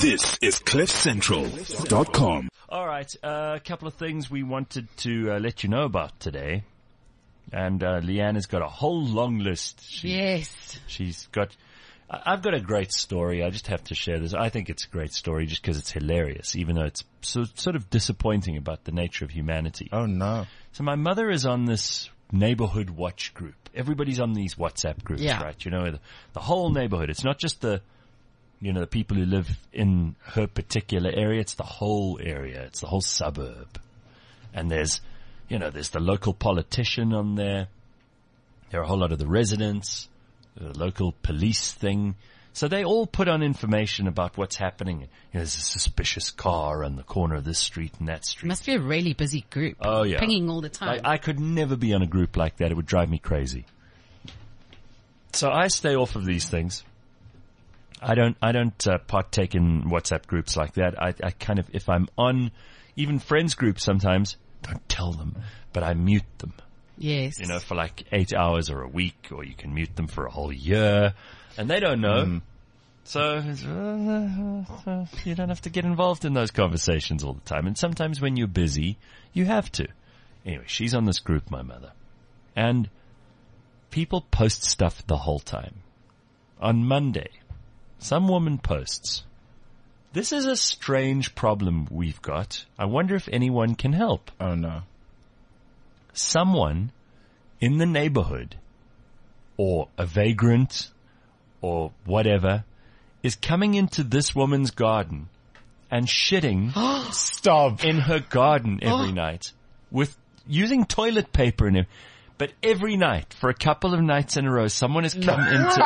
This is CliffCentral.com. All right, a couple of things we wanted to let you know about today. And Leanne has got a whole long list. She's got... I've got a great story. I just have to share this. I think it's a great story just because it's hilarious, even though it's sort of disappointing about the nature of humanity. Oh, no. So my mother is on this neighborhood watch group. Everybody's on these WhatsApp groups, right? You know, the whole neighborhood. It's not just the people who live in her particular area. It's the whole area. It's the whole suburb. And there's the local politician on there. There are a whole lot of the residents, the local police thing. So they all put on information about what's happening. There's a suspicious car on the corner of this street and that street. Must be a really busy group. Oh, yeah. Pinging all the time. I could never be on a group like that. It would drive me crazy. So I stay off of these things. I don't partake in WhatsApp groups like that. I kind of, if I'm on even friends groups sometimes, don't tell them, but I mute them. Yes. For like 8 hours or a week, or you can mute them for a whole year, and they don't know. So you don't have to get involved in those conversations all the time. And sometimes when you're busy, you have to. Anyway, she's on this group, my mother, and people post stuff the whole time. On Monday, some woman posts, "This is a strange problem we've got. I wonder if anyone can help." Oh, no. Someone in the neighborhood, or a vagrant, or whatever, is coming into this woman's garden and shitting Stop. in her garden every night with using toilet paper in it. But every night, for a couple of nights in a row, someone has come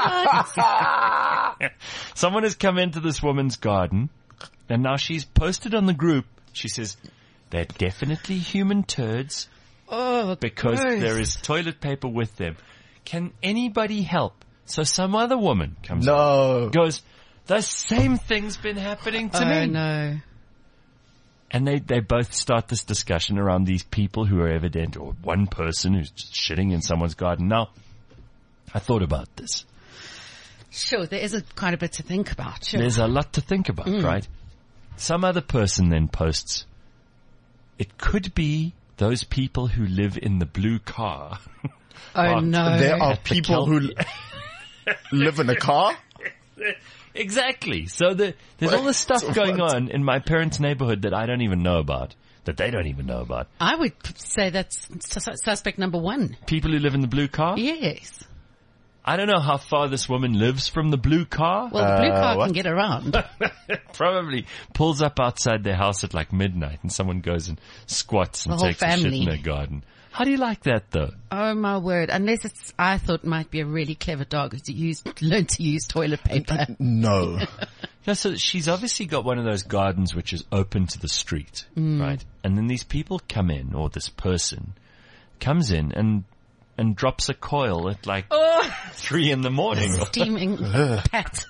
into this woman's garden, and now she's posted on the group. She says, "They're definitely human turds because there is toilet paper with them. Can anybody help?" So some other woman comes in, goes, "The same thing's been happening to me." Oh, no. And they both start this discussion around these people who are evident, or one person who's just shitting in someone's garden. Now, I thought about this. Sure, there is quite a bit to think about. Sure. There's a lot to think about, right? Some other person then posts, "It could be those people who live in the blue car." Oh, no. There are people who live in a car? Exactly. So there's all this stuff going on in my parents' neighborhood that I don't even know about, that they don't even know about. I would say that's suspect number one. People who live in the blue car? Yes. I don't know how far this woman lives from the blue car. Well, the blue car can get around. Probably pulls up outside their house at like midnight and someone goes and squats and takes a shit in their garden. How do you like that, though? Oh, my word. Unless I thought it might be a really clever dog who learned to use toilet paper. No. Yeah, so she's obviously got one of those gardens which is open to the street, right? And then these people come in, or this person comes in and drops a coil at like 3 in the morning. Steaming pat.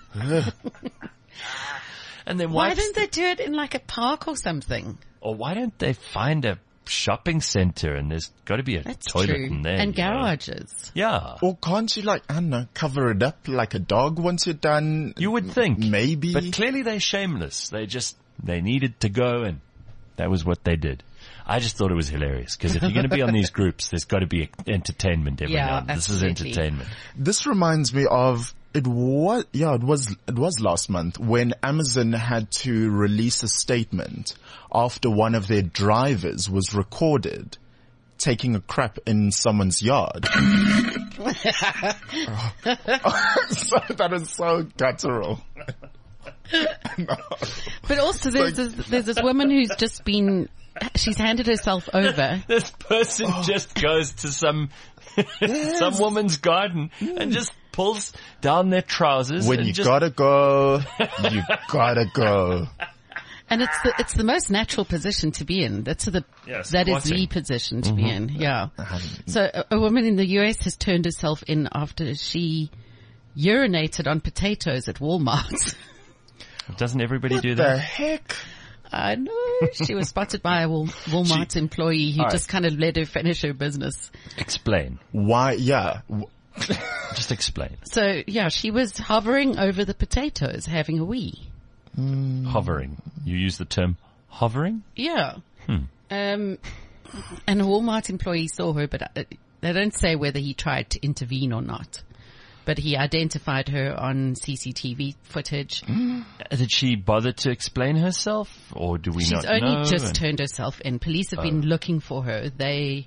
And then why don't they do it in like a park or something? Or why don't they find a shopping center and there's got to be a toilet in there. And garages. Yeah. Or can't you cover it up like a dog once you're done? You would think. Maybe. But clearly they're shameless. They needed to go and that was what they did. I just thought it was hilarious because if you're going to be on these groups, there's got to be entertainment every now and then. This is entertainment. This reminds me of it was last month when Amazon had to release a statement after one of their drivers was recorded taking a crap in someone's yard. That is so guttural. No. But also there's this woman who's just she's handed herself over. This person just goes to some woman's garden and just pulls down their trousers. When you gotta go, you gotta go. And it's the most natural position to be in. That is the position to be in. Yeah. So a woman in the US has turned herself in after she urinated on potatoes at Walmart. Doesn't everybody do that? What the heck? I know. She was spotted by a Walmart employee who just kind of let her finish her business. Explain. Why? Yeah. Just explain. So, yeah, she was hovering over the potatoes having a wee. Hovering. You use the term hovering? Yeah. And a Walmart employee saw her, but they don't say whether he tried to intervene or not. But he identified her on CCTV footage. Did she bother to explain herself, or do we not know? She's only just turned herself in. Police have been looking for her. They've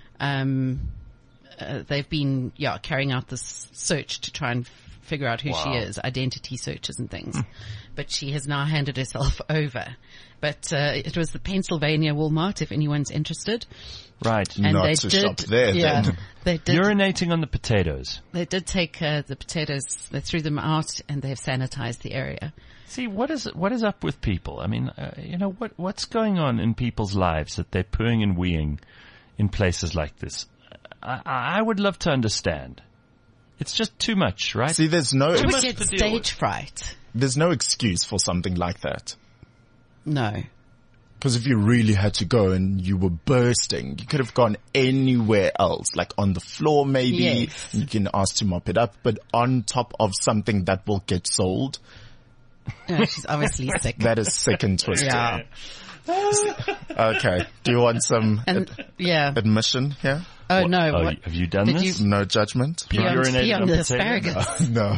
been carrying out this search to try and figure out who she is, identity searches and things. But she has now handed herself over. But it was the Pennsylvania Walmart, if anyone's interested. Right. And not to shop there, then. They did, urinating on the potatoes. They did take the potatoes, they threw them out, and they've sanitized the area. See, what is up with people? I mean, what's going on in people's lives that they're pooing and weeing in places like this? I would love to understand. It's just too much, right? See, there's no... Too much stage fright. There's no excuse for something like that. No. Because if you really had to go and you were bursting, you could have gone anywhere else, like on the floor maybe. Yes. You can ask to mop it up, but on top of something that will get sold. No, she's obviously sick. That is sick and twisted. Yeah. Okay. Do you want some admission here? Oh, no. What? Have you done this? No judgment? Pee on the asparagus. No.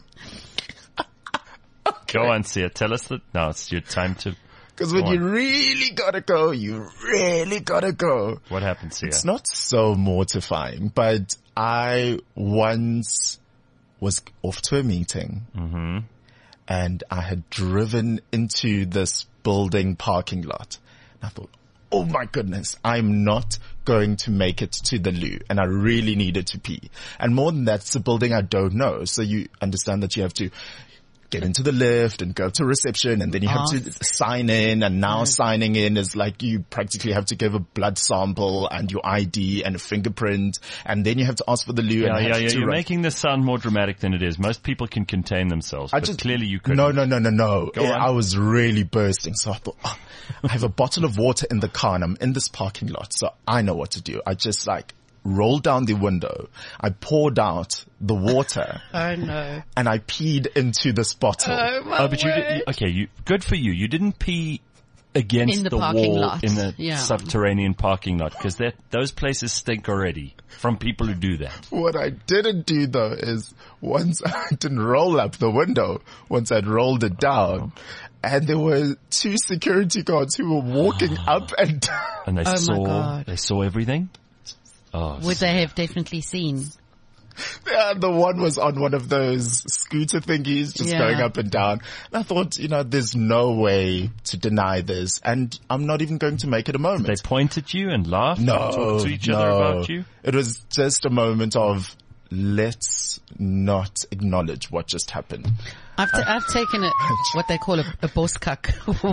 Go on, Sia. Tell us that. No, it's your time to... Because when you really gotta go, you really gotta go. What happened, Sia? It's not so mortifying, but I once was off to a meeting. Mm-hmm. And I had driven into this building parking lot. And I thought, oh my goodness, I'm not going to make it to the loo. And I really needed to pee. And more than that, it's a building I don't know. So you understand that you have to get into the lift and go to reception, and then you have to sign in, and now signing in is like you practically have to give a blood sample and your ID and a fingerprint, and then you have to ask for the loo. You're making this sound more dramatic than it is. Most people can contain themselves, but clearly you couldn't. No. I was really bursting, so I thought, I have a bottle of water in the car and I'm in this parking lot, so I know what to do. I just rolled down the window. I poured out the water. Oh no. And I peed into this bottle. Oh my but good for you. You didn't pee against the wall lot. In the subterranean parking lot, because those places stink already from people who do that. What I didn't do though is once I didn't roll up the window, once I'd rolled it down, and there were two security guards who were walking up and down. And they saw everything? Oh, would they have definitely seen? Yeah, the one was on one of those scooter thingies, just going up and down. And I thought, there's no way to deny this, and I'm not even going to make it a moment. They point at you and laugh? No, and talk to each other about you? It was just a moment of, let's not acknowledge what just happened. I've taken what they call a boskak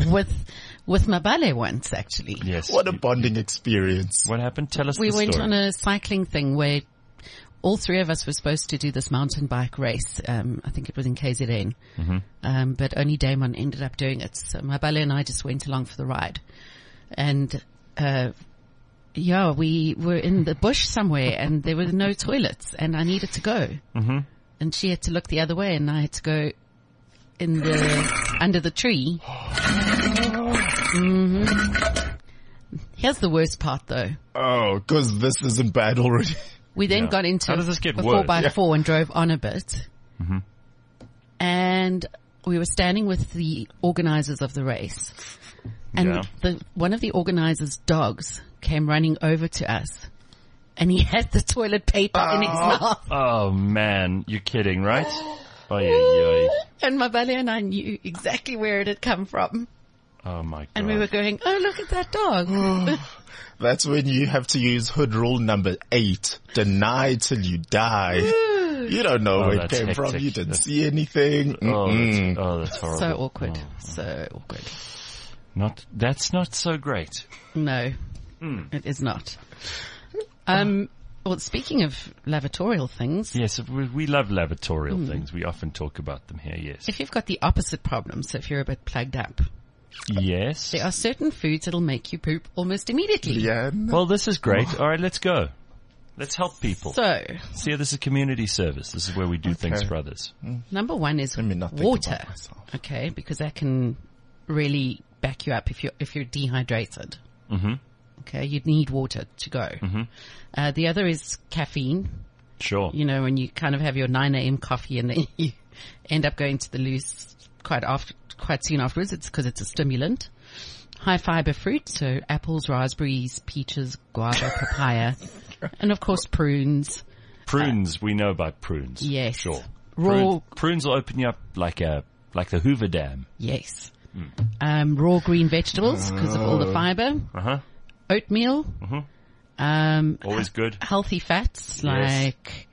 with Mabale once, actually. Yes. What a bonding experience. What happened? Tell us the story. We went on a cycling thing where all three of us were supposed to do this mountain bike race. I think it was in KZN. Mm-hmm. But only Damon ended up doing it. So Mabale and I just went along for the ride. And, we were in the bush somewhere and there were no toilets and I needed to go. Mm-hmm. And she had to look the other way and I had to go under the tree. Mm-hmm. Here's the worst part though. Oh, cause this isn't bad already. We then got into a 4x4 and drove on a bit. Mm-hmm. And we were standing with the organizers of the race. And one of the organizers' dogs came running over to us. And he had the toilet paper in his mouth. Oh man, you're kidding, right? And Mabale and I knew exactly where it had come from. Oh my God. And we were going, oh, look at that dog. That's when you have to use hood rule number 8. Deny till you die. You don't know where it came from. You didn't see anything. That's horrible. So awkward. So awkward. That's not so great. No, it is not. Well, speaking of lavatorial things. Yes, we love lavatorial things. We often talk about them here, yes. If you've got the opposite problem, so if you're a bit plugged up. Yes. There are certain foods that'll make you poop almost immediately. Yeah. Well, this is great. All right, let's go. Let's help people. So, see, this is community service. This is where we do things for others. Number one is water. Okay, because that can really back you up if you're dehydrated. Mm-hmm. Okay, you'd need water to go. Mm-hmm. The other is caffeine. Sure. You know, when you kind of have your 9 a.m. coffee and then you end up going to the loose quite soon afterwards. It's because it's a stimulant. High fiber fruit, so apples, raspberries, peaches, guava, papaya, and of course prunes. Prunes, we know about prunes. Yes. Sure. Prunes will open you up like the Hoover Dam. Yes. Raw green vegetables because of all the fiber. Uh-huh. Oatmeal. Mm-hmm. Always good. Healthy fats like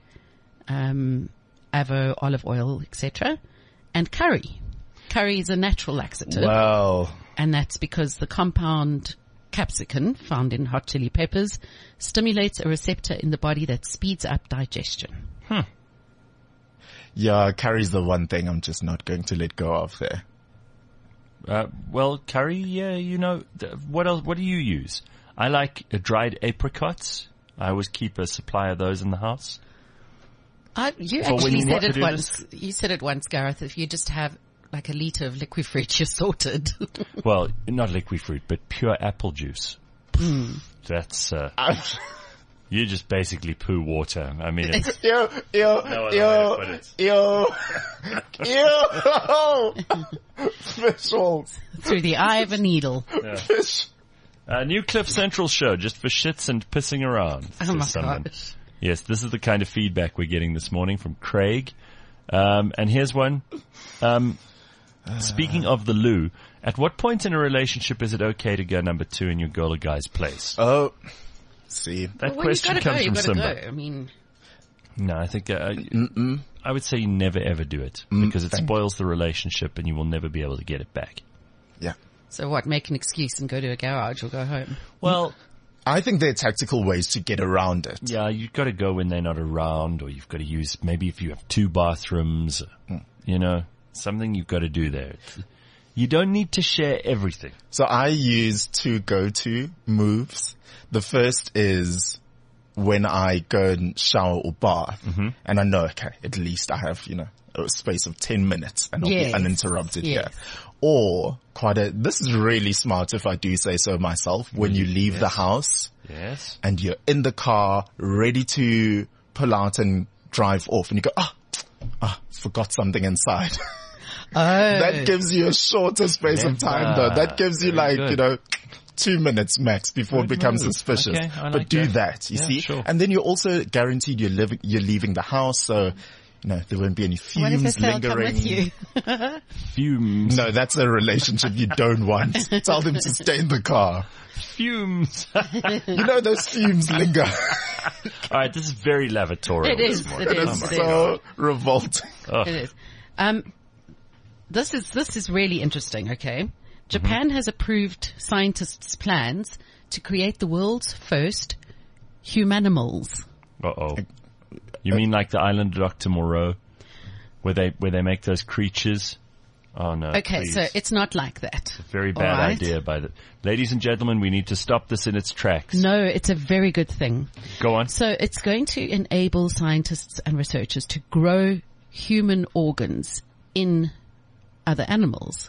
avo, olive oil, etc. And curry. Curry is a natural laxative. Wow. And that's because the compound capsicum found in hot chili peppers stimulates a receptor in the body that speeds up digestion. Yeah, curry's the one thing I'm just not going to let go of there. Well, curry, yeah, you know, what else? What do you use? I like dried apricots. I always keep a supply of those in the house. You actually said it once. You said it once, Gareth. If you just have like a liter of liquid fruit, you're sorted. Well, not liquid fruit, but pure apple juice. That's, you just basically poo water. I mean, it's... Fish through the eye of a needle. Yeah. Fish. New Cliff Central show, just for shits and pissing around. Oh my gosh. Yes, this is the kind of feedback we're getting this morning from Craig. And here's one. Speaking of the loo, at what point in a relationship is it okay to go number 2 in your girl or guy's place? Oh, see. That question comes from Simba. Go. I mean, no, I think I would say you never ever do it because it spoils the relationship and you will never be able to get it back. Yeah. So what? Make an excuse and go to a garage or go home? Well, I think there are tactical ways to get around it. Yeah, you've got to go when they're not around, or you've got to use maybe if you have 2 bathrooms, you know. Something you've got to do there. You don't need to share everything. So I use 2 go-to moves. The first is when I go and shower or bath, and I know, okay, at least I have, you know, a space of 10 minutes and I'll be uninterrupted here. Or this is really smart if I do say so myself, when you leave the house and you're in the car ready to pull out and drive off and you go, forgot something inside. That gives you a shorter space of time though. That gives you you know, 2 minutes max before it becomes suspicious. Okay, but do that, you see? Sure. And then you're also guaranteed you're leaving the house, so, you know, there won't be any fumes lingering. Come with you? Fumes. No, that's a relationship you don't want. Tell them to stay in the car. Fumes. You know those fumes linger. All right, this is very lavatorial. It is. It is so revolting. It is. This is really interesting, okay? Japan has approved scientists' plans to create the world's first humanimals. Uh-oh. You mean like the island of Dr. Moreau, where they make those creatures? Oh no. Okay, please. so it's not like that. It's a very bad idea by the ladies and gentlemen, we need to stop this in its tracks. No, it's a very good thing. Go on. So it's going to enable scientists and researchers to grow human organs in other animals.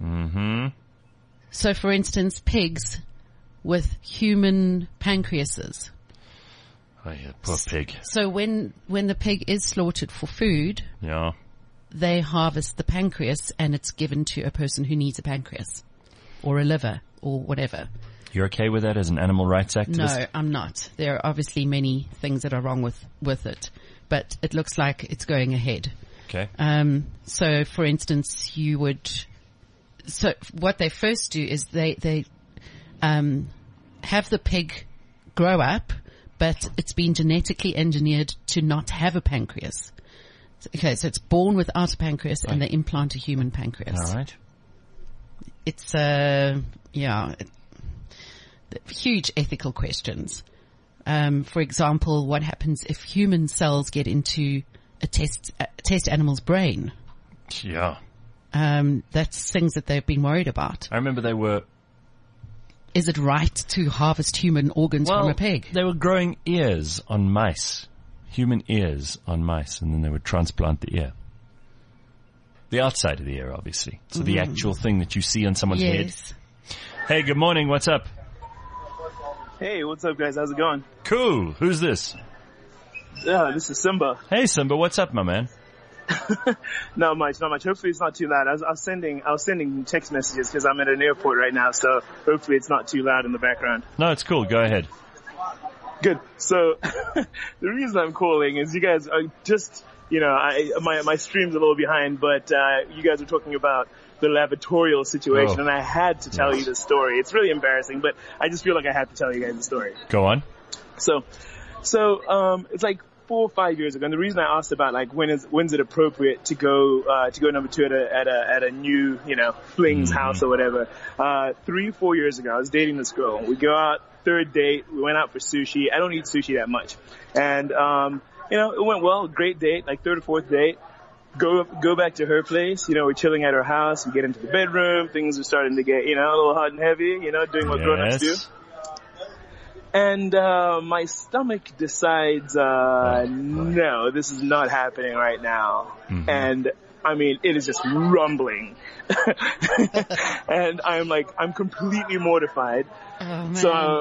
So for instance, pigs with human pancreases. Oh yeah, poor pig. So when the pig is slaughtered for food, they harvest the pancreas and it's given to a person who needs a pancreas or a liver or whatever. You're okay with that as an animal rights activist? No, I'm not. There are obviously many things that are wrong with it, but it looks like it's going ahead. Okay. So for instance, so what they first do is they have the pig grow up, but it's been genetically engineered to not have a pancreas. Okay, so it's born without a pancreas and they implant a human pancreas. All right. It's, huge ethical questions. For example, what happens if human cells get into a test animal's brain? Yeah. That's things that they've been worried about. I remember they were is it right to harvest human organs from a pig? They were growing ears on mice, human ears on mice, and then they would transplant the ear. The outside of the ear, obviously. So the actual thing that you see on someone's head. Hey, good morning. What's up? Hey, what's up, guys? How's it going? Cool. Who's this? This is Simba. Hey, Simba. What's up, my man? Not much. Hopefully it's not too loud. I was sending text messages because I'm at an airport right now, so hopefully it's not too loud in the background. No, it's cool. Go ahead. Good. So, the reason I'm calling is you guys are just, my stream's a little behind, but, you guys are talking about the laboratorial situation, and I had to tell you this story. It's really embarrassing, but I just feel like I have to tell you guys the story. Go on. So, it's like 4 or 5 years ago, and the reason I asked about like when's it appropriate to go number 2 at a new fling's house or whatever. 3 or 4 years ago, I was dating this girl. We go out, 3rd date. We went out for sushi. I don't eat sushi that much, and it went well. Great date, like 3rd or 4th date. Go back to her place. We're chilling at her house. We get into the bedroom. Things are starting to get a little hot and heavy. Doing what grown-ups do. And my stomach decides, no, this is not happening right now. Mm-hmm. And I mean, it is just rumbling. And I'm completely mortified. Oh, man.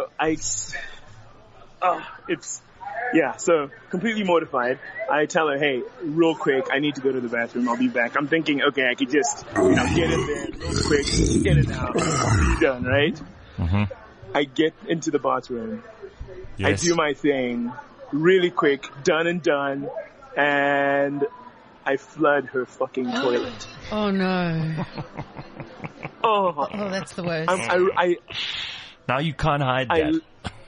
So completely mortified. I tell her, hey, real quick, I need to go to the bathroom. I'll be back. I'm thinking, okay, I could just, get in there real quick, get it out, be done, right? Mm-hmm. I get into the bathroom. Yes. I do my thing really quick, done, and I flood her fucking toilet. Oh no. Oh, that's the worst. Now you can't hide that.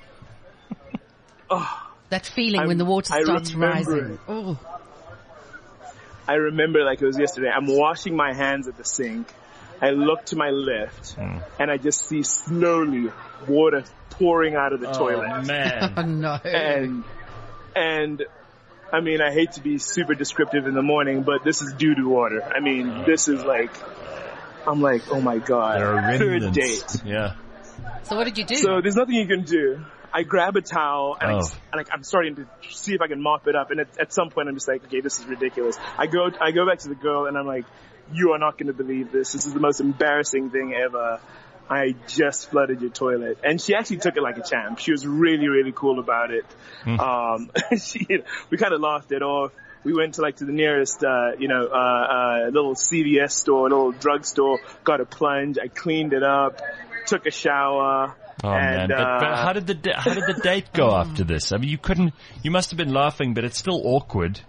That feeling when the water starts rising. Oh. I remember like it was yesterday. I'm washing my hands at the sink. I look to my left, and I just see slowly water pouring out of the toilet. Oh, man. Oh, no. And, I mean, I hate to be super descriptive in the morning, but this is doo-doo water. I mean, this is like, I'm like, oh my God. There are 3rd date. Yeah. So what did you do? So there's nothing you can do. I grab a towel and I'm starting to see if I can mop it up. And at some point I'm just like, okay, this is ridiculous. I go back to the girl and I'm like, you are not going to believe this. This is the most embarrassing thing ever. I just flooded your toilet. And she actually took it like a champ. She was really, really cool about it. We kind of laughed it off. We went to the nearest, little CVS store, little drugstore, got a plunge. I cleaned it up, took a shower. Oh, and, man. But how did the date go after this? I mean, you must have been laughing, but it's still awkward.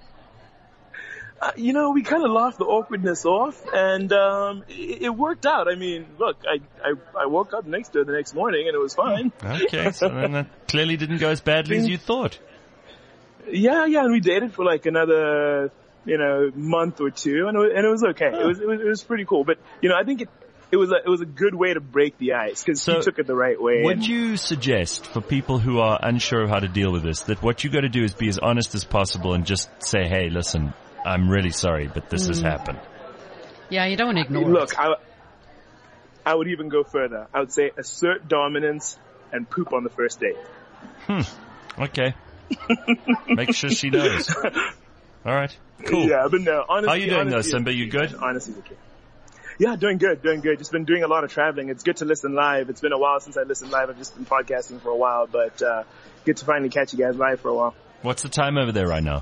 We kind of laughed the awkwardness off, and it worked out. I mean, look, I woke up next to her the next morning, and it was fine. Okay, so then that clearly didn't go as badly as you thought. Yeah, and we dated for like another, month or two, and it was okay. It was pretty cool. But I think it was a good way to break the ice because she took it the right way. Would you suggest for people who are unsure of how to deal with this that what you got to do is be as honest as possible and just say, hey, listen, I'm really sorry, but this has happened. Yeah, you don't want to ignore it. Look, I would even go further. I would say assert dominance and poop on the first date. Okay. Make sure she knows. All right. Cool. Yeah, but no, honestly. How are you doing though, Simba? You good? Honestly, okay. Yeah, doing good. Just been doing a lot of traveling. It's good to listen live. It's been a while since I listened live. I've just been podcasting for a while, but good to finally catch you guys live for a while. What's the time over there right now?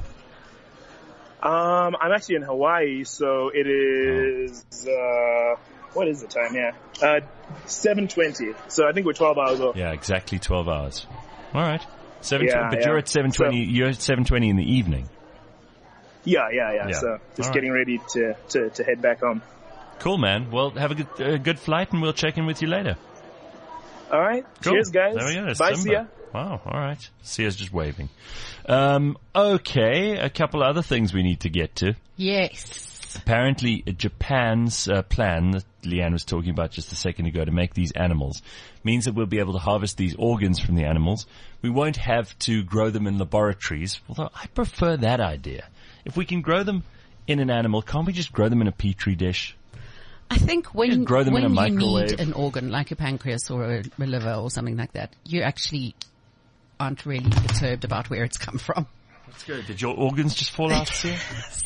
I'm actually in Hawaii, so it is, what is the time? Yeah. 7:20. So I think we're 12 hours off. Yeah, exactly 12 hours. All right. 7:20, but you're at 7:20, you're at 7:20 in the evening. Yeah. So just getting ready to head back home. Cool, man. Well, have a good flight and we'll check in with you later. All right. Cool. Cheers, guys. There we go. Bye, Simba. Sia. Wow. All right. Sia's just waving. Okay. A couple other things we need to get to. Yes. Apparently, Japan's plan that Leanne was talking about just a second ago to make these animals means that we'll be able to harvest these organs from the animals. We won't have to grow them in laboratories, although I prefer that idea. If we can grow them in an animal, can't we just grow them in a petri dish? I think when you need an organ like a pancreas or a liver or something like that, you actually aren't really perturbed about where it's come from. That's good. Did your organs just fall out, Sia?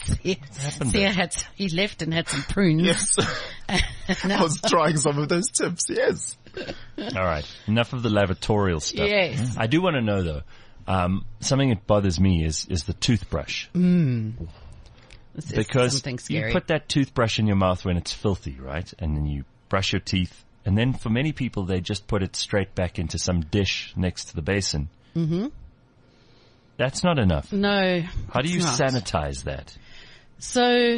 He left and had some prunes. Yes. I was trying some of those tips, yes. All right. Enough of the lavatorial stuff. Yes. I do want to know, though, something that bothers me is the toothbrush. Because you put that toothbrush in your mouth when it's filthy, right? And then you brush your teeth. And then for many people, they just put it straight back into some dish next to the basin. Mm-hmm. That's not enough. No. How do you sanitize that? So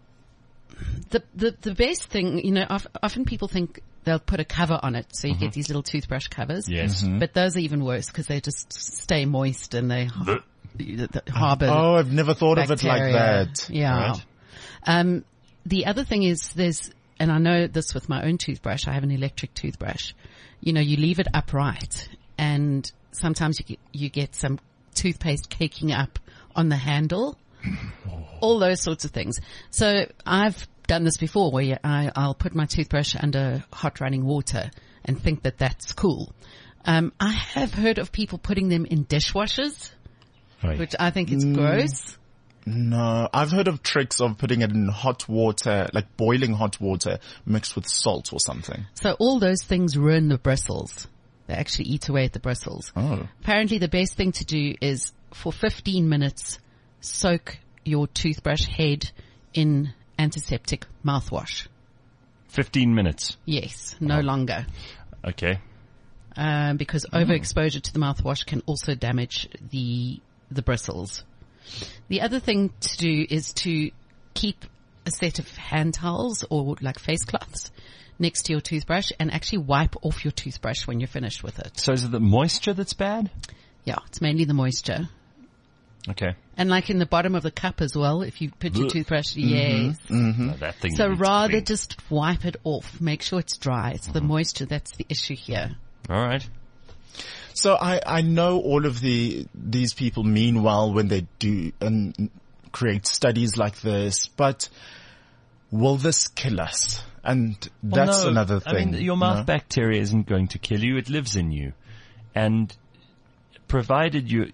the best thing, you know, often people think they'll put a cover on it, so you get these little toothbrush covers. Yes. Mm-hmm. But those are even worse because they just stay moist and they harbor. Oh, I've never thought bacteria. Of it like that. Yeah. Right. The other thing is and I know this with my own toothbrush, I have an electric toothbrush. You know, you leave it upright and sometimes you get some toothpaste caking up on the handle, all those sorts of things. So I've done this before where I'll put my toothbrush under hot running water and think that that's cool. I have heard of people putting them in dishwashers, which I think is gross. No, I've heard of tricks of putting it in hot water, like boiling hot water mixed with salt or something. So all those things ruin the bristles. They actually eat away at the bristles. Oh. Apparently the best thing to do is for 15 minutes, soak your toothbrush head in antiseptic mouthwash. 15 minutes? Yes, no longer. Okay. Because overexposure to the mouthwash can also damage the bristles. The other thing to do is to keep a set of hand towels or like face cloths next to your toothbrush and actually wipe off your toothbrush when you're finished with it. So is it the moisture that's bad? Yeah, it's mainly the moisture. Okay. And like in the bottom of the cup as well, if you put your toothbrush, yes. Mm-hmm. Oh, that thing so rather just wipe it off. Make sure it's dry. It's the moisture that's the issue here. All right. So I know all of these people mean well when they do and create studies like this, but will this kill us? And that's another thing. I mean, your mouth bacteria isn't going to kill you. It lives in you. And provided you're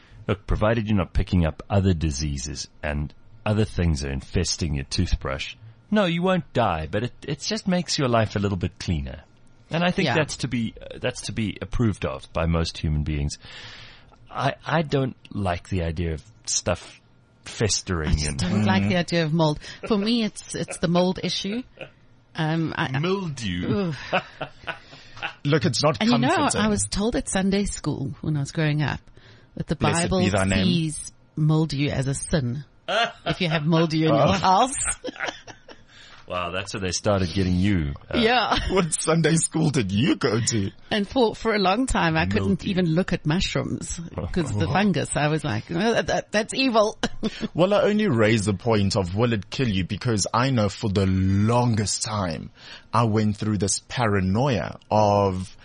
not picking up other diseases and other things are infesting your toothbrush, no, you won't die, but it just makes your life a little bit cleaner. And I think that's to be approved of by most human beings. I don't like the idea of stuff festering. I don't like the idea of mold. For me, it's the mold issue. Mildew. Look, it's not comforting. And I was told at Sunday school when I was growing up that the Bible sees mildew as a sin. If you have mildew in your house. Wow, that's how they started getting you. Yeah. What Sunday school did you go to? And for a long time, I couldn't even look at mushrooms because of the fungus. I was like, that's evil. Well, I only raise the point of will it kill you because I know for the longest time I went through this paranoia of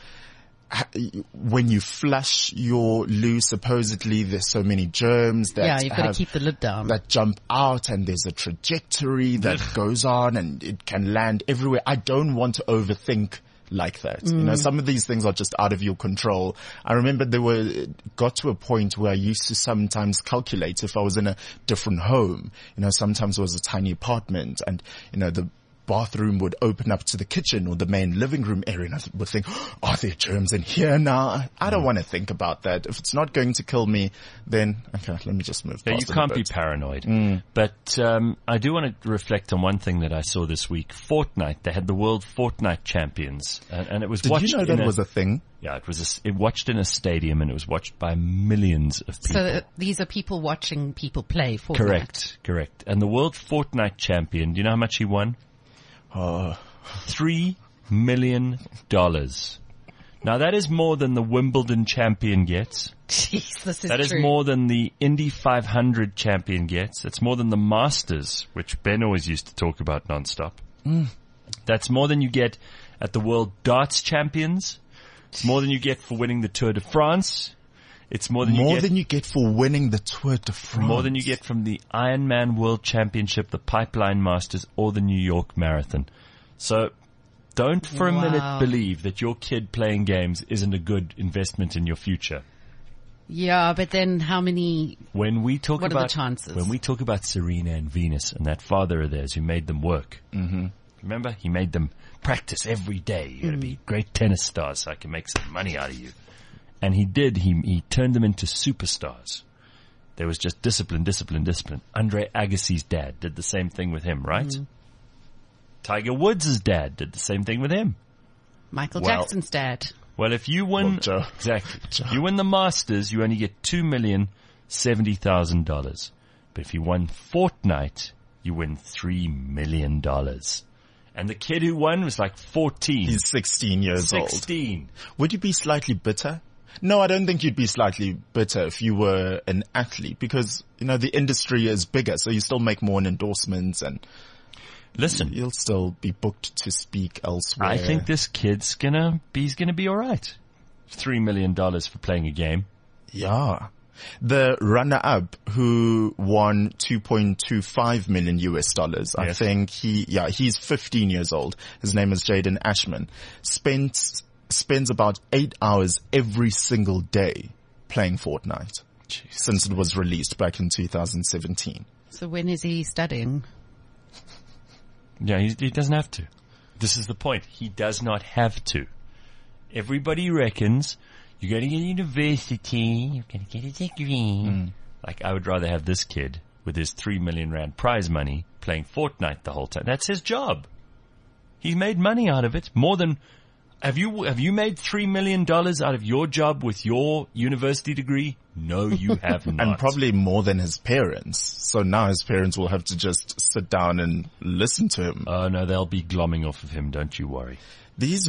when you flush your loo, supposedly there's so many germs that you've got to keep the lid down, that jump out, and there's a trajectory that goes on and it can land everywhere. I don't want to overthink like that. You know, some of these things are just out of your control. I remember got to a point where I used to sometimes calculate if I was in a different home. You know, sometimes it was a tiny apartment and, you know, the bathroom would open up to the kitchen or the main living room area, and I would think, are there germs in here now? I don't want to think about that. If it's not going to kill me, then okay, let me just move past you can't be paranoid. But I do want to reflect on one thing that I saw this week. Fortnite, they had the World Fortnite Champions, and it was watched. Did you know that was a thing? Yeah, it watched in a stadium, and it was watched by millions of people. So these are people watching people play Fortnite. Correct. And the World Fortnite Champion, do you know how much he won? $3 million. Now that is more than the Wimbledon champion gets. Jeez, this is That is true. more than the Indy 500 champion gets. That's more than the Masters, which Ben always used to talk about nonstop. That's more than you get at the World Darts Champions. It's more than you get for winning the Tour de France. It's more than you get for winning the Tour de France. More than you get from the Ironman World Championship, the Pipeline Masters, or the New York Marathon. So don't for a minute believe that your kid playing games isn't a good investment in your future. Yeah, but then how many? What are the chances? When we talk about Serena and Venus and that father of theirs who made them work, remember, he made them practice every day. You got to be great tennis stars so I can make some money out of you. And he did. He turned them into superstars. There was just discipline. Andre Agassi's dad did the same thing with him, right? Tiger Woods' dad did the same thing with him. Michael Jackson's dad. Well, if you win, you win the Masters, you only get $2,070,000. But if you won Fortnite, you win $3 million. And the kid who won was like 14. He's 16 years old. 16. Would you be slightly bitter? No, I don't think you'd be slightly bitter if you were an athlete because, the industry is bigger, so you still make more in endorsements and listen, you'll still be booked to speak elsewhere. I think this kid's gonna be alright. $3 million for playing a game. Yeah. The runner-up who won $2.25 million US, I think he's 15 years old. His name is Jaden Ashman. Spends about 8 hours every single day playing Fortnite since it was released back in 2017. So when is he studying? Yeah, he doesn't have to. This is the point. He does not have to. Everybody reckons you're going to get a university, you're going to get a degree. Like, I would rather have this kid with his 3 million rand prize money playing Fortnite the whole time. That's his job. He's made money out of it. More than... Have you made $3 million out of your job with your university degree? No, you have not. And probably more than his parents. So now his parents will have to just sit down and listen to him. Oh no, they'll be glomming off of him. Don't you worry. The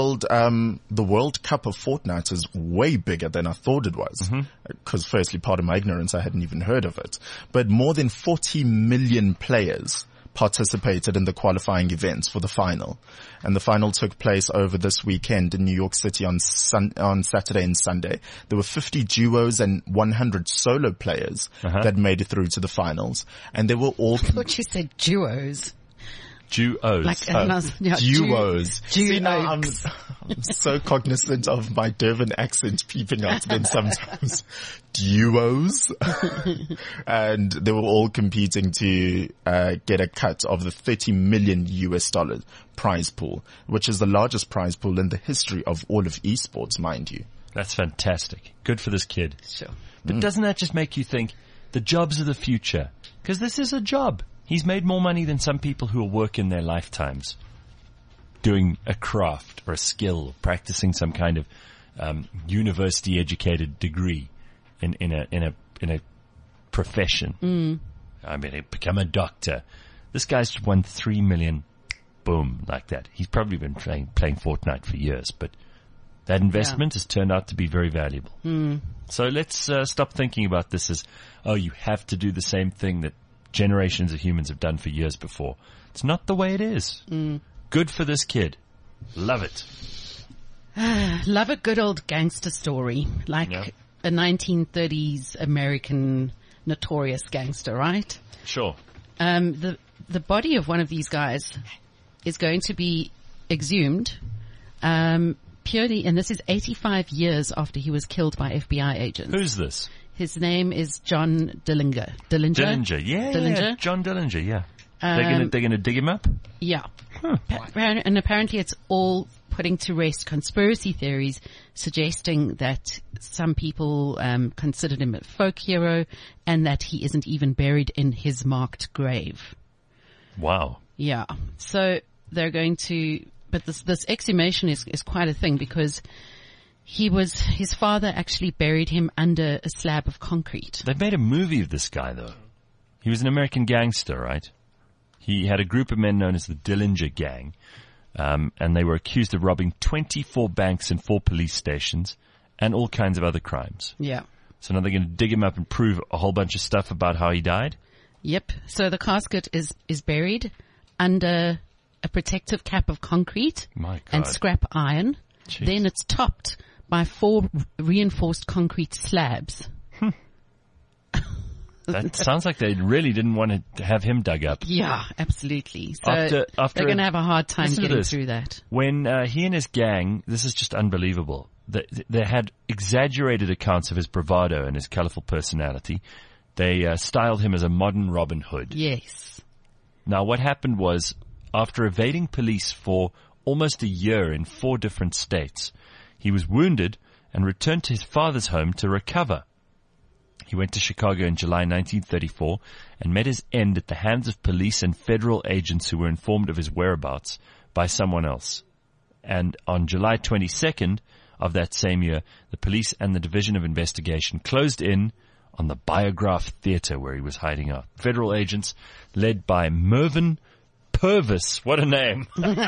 World Cup of Fortnite is way bigger than I thought it was. Because firstly, part of my ignorance, I hadn't even heard of it. But more than 40 million players participated in the qualifying events for the final. And the final took place over this weekend in New York City on Saturday and Sunday. There were 50 duos and 100 solo players that made it through to the finals. And they were all... I thought you said duos. Duos. Like, duos. See, now I'm Duos. so cognizant of my Durban accent peeping out then sometimes. Duos. And they were all competing to get a cut of the $30 million US prize pool, which is the largest prize pool in the history of all of esports, mind you. That's fantastic. Good for this kid. Sure. But doesn't that just make you think the jobs of the future? Because this is a job. He's made more money than some people who will work in their lifetimes doing a craft or a skill, practicing some kind of university educated degree in a profession. I mean, become a doctor. This guy's won 3 million, boom, like that. He's probably been playing Fortnite for years, but that investment has turned out to be very valuable. So let's stop thinking about this as, you have to do the same thing that generations of humans have done for years before. It's not the way it is. Good for this kid. Love it. Love a good old gangster story, like a 1930s American notorious gangster, right? Sure. The body of one of these guys is going to be exhumed, purely, and this is 85 years after he was killed by FBI agents. Who's this? His name is John Dillinger. Dillinger, yeah. John Dillinger, yeah. They're gonna dig him up? Yeah. And apparently it's all putting to rest conspiracy theories suggesting that some people considered him a folk hero and that he isn't even buried in his marked grave. Wow. Yeah. So they're going to, but this exhumation is quite a thing because his father actually buried him under a slab of concrete. They made a movie of this guy though. He was an American gangster, right? He had a group of men known as the Dillinger Gang, and they were accused of robbing 24 banks and 4 police stations and all kinds of other crimes. Yeah. So now they're going to dig him up and prove a whole bunch of stuff about how he died? Yep. So the casket is buried under a protective cap of concrete and scrap iron. Jeez. Then it's topped by 4 reinforced concrete slabs. That sounds like they really didn't want to have him dug up. Yeah, absolutely. So they're going to have a hard time getting through that. When he and his gang, this is just unbelievable. They had exaggerated accounts of his bravado and his colorful personality. They styled him as a modern Robin Hood. Yes. Now, what happened was, after evading police for almost a year in 4 different states, he was wounded and returned to his father's home to recover. He went to Chicago in July 1934 and met his end at the hands of police and federal agents who were informed of his whereabouts by someone else. And on July 22nd of that same year, the police and the Division of Investigation closed in on the Biograph Theater where he was hiding out. Federal agents led by Mervyn Purvis. What a name.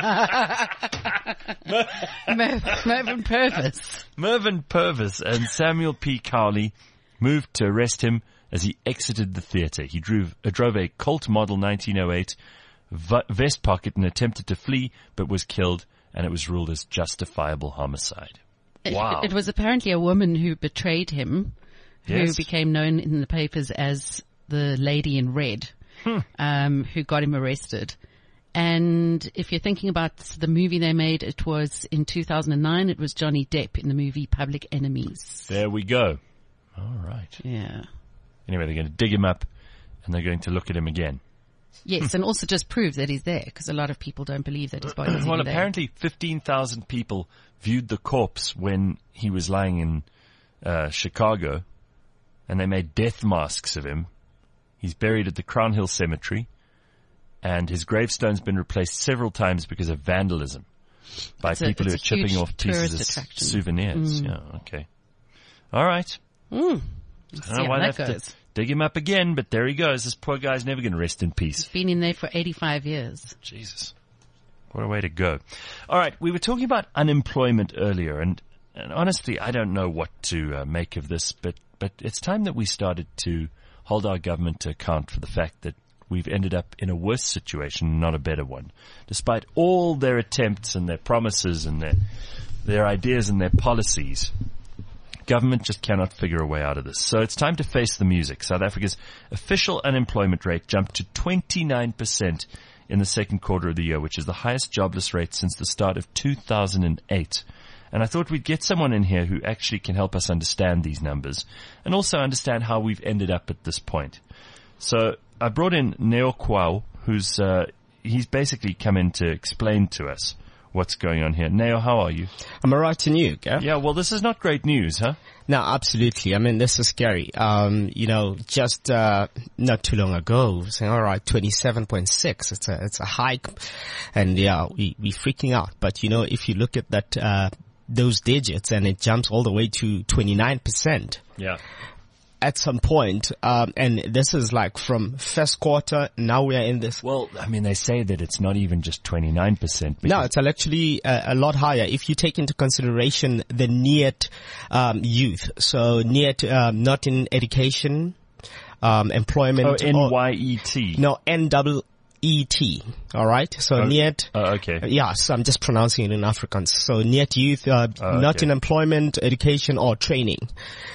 Mervyn Purvis. Mervyn Purvis and Samuel P. Cowley moved to arrest him as he exited the theater. He drove a Colt Model 1908 vest pocket and attempted to flee, but was killed, and it was ruled as justifiable homicide. Wow. It was apparently a woman who betrayed him, yes, who became known in the papers as the Lady in Red, who got him arrested. And if you're thinking about the movie they made, it was in 2009. It was Johnny Depp in the movie Public Enemies. There we go. All right. Yeah. Anyway, they're going to dig him up and they're going to look at him again. Yes, and also just prove that he's there, because a lot of people don't believe that his body is well, there. apparently 15,000 people viewed the corpse when he was lying in Chicago, and they made death masks of him. He's buried at the Crown Hill Cemetery, and his gravestone's been replaced several times because of vandalism by people who are chipping off pieces of souvenirs. Yeah, okay. All right. I don't know why they have to dig him up again, but there he goes. This poor guy's never going to rest in peace. He's been in there for 85 years. Jesus. What a way to go. All right, we were talking about unemployment earlier, and honestly, I don't know what to make of this, but it's time that we started to hold our government to account for the fact that we've ended up in a worse situation, not a better one. Despite all their attempts and their promises and their ideas and their policies, government just cannot figure a way out of this. So it's time to face the music. South Africa's official unemployment rate jumped to 29% in the second quarter of the year, which is the highest jobless rate since the start of 2008. And I thought we'd get someone in here who actually can help us understand these numbers and also understand how we've ended up at this point. So I brought in Neo Kwao, who's he's basically come in to explain to us what's going on here. Neo, how are you? I'm all right, and you, Gav? Yeah, well, this is not great news, huh? No, absolutely. I mean, this is scary. Just not too long ago, saying, all right, 27.6, it's a hike, and yeah, we freaking out. But if you look at that, those digits, and it jumps all the way to 29%. Yeah. At some point, and this is like from first quarter, now we are in this. Well, I mean, they say that it's not even just 29%. No, it's actually a lot higher if you take into consideration the NEET youth. So NEET, not in education, employment. Oh, NYET. No, NEET. All right. So NEET. Okay. Yeah. So I'm just pronouncing it in Afrikaans. So NEET youth, not in employment, education, or training.